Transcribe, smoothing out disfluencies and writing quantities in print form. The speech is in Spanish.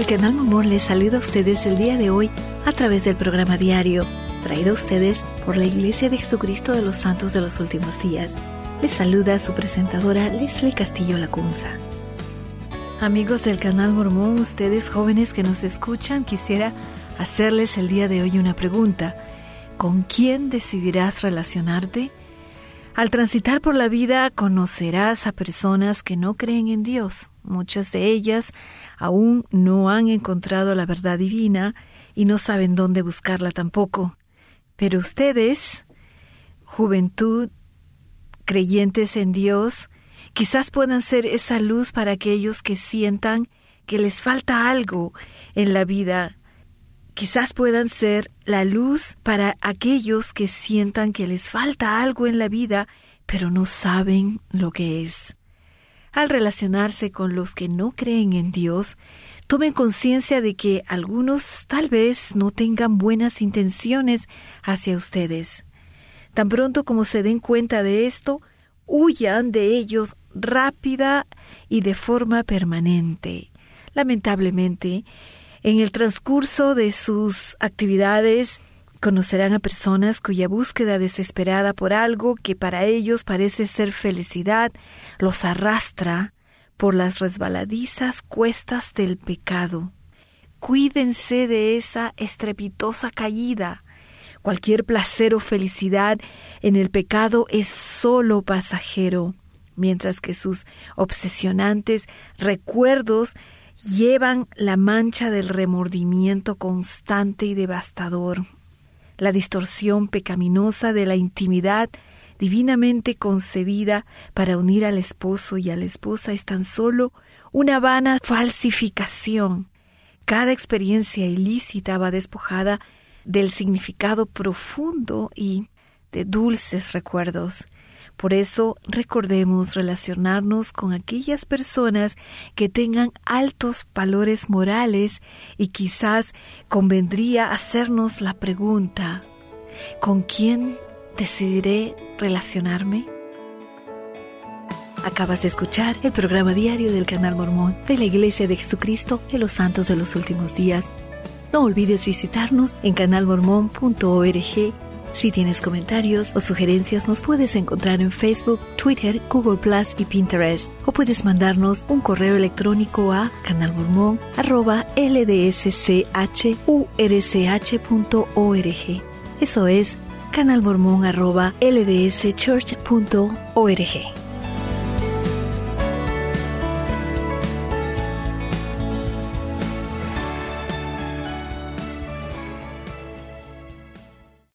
El Canal Mormón les saluda a ustedes el día de hoy a través del programa diario, traído a ustedes por la Iglesia de Jesucristo de los Santos de los Últimos Días. Les saluda su presentadora Leslie Castillo Lacunza. Amigos del Canal Mormón, ustedes jóvenes que nos escuchan, quisiera hacerles el día de hoy una pregunta. ¿Con quién decidirás relacionarte? Al transitar por la vida conocerás a personas que no creen en Dios. Muchas de ellas aún no han encontrado la verdad divina y no saben dónde buscarla tampoco. Pero ustedes, juventud, creyentes en Dios, quizás puedan ser esa luz para aquellos que sientan que les falta algo en la vida. Quizás puedan ser la luz para aquellos que sientan que les falta algo en la vida, pero no saben lo que es. Al relacionarse con los que no creen en Dios, tomen conciencia de que algunos tal vez no tengan buenas intenciones hacia ustedes. Tan pronto como se den cuenta de esto, huyan de ellos rápida y de forma permanente. Lamentablemente, en el transcurso de sus actividades, conocerán a personas cuya búsqueda desesperada por algo que para ellos parece ser felicidad los arrastra por las resbaladizas cuestas del pecado. Cuídense de esa estrepitosa caída. Cualquier placer o felicidad en el pecado es solo pasajero, mientras que sus obsesionantes recuerdos llevan la mancha del remordimiento constante y devastador. La distorsión pecaminosa de la intimidad divinamente concebida para unir al esposo y a la esposa es tan solo una vana falsificación. Cada experiencia ilícita va despojada del significado profundo y de dulces recuerdos. Por eso recordemos relacionarnos con aquellas personas que tengan altos valores morales y quizás convendría hacernos la pregunta: ¿con quién decidiré relacionarme? Acabas de escuchar el programa diario del Canal Mormón de la Iglesia de Jesucristo de los Santos de los Últimos Días. No olvides visitarnos en canalmormon.org. Si tienes comentarios o sugerencias, nos puedes encontrar en Facebook, Twitter, Google Plus y Pinterest. O puedes mandarnos un correo electrónico a canalmormon@ldshurch.org. Eso es canalmormon@ldschurch.org.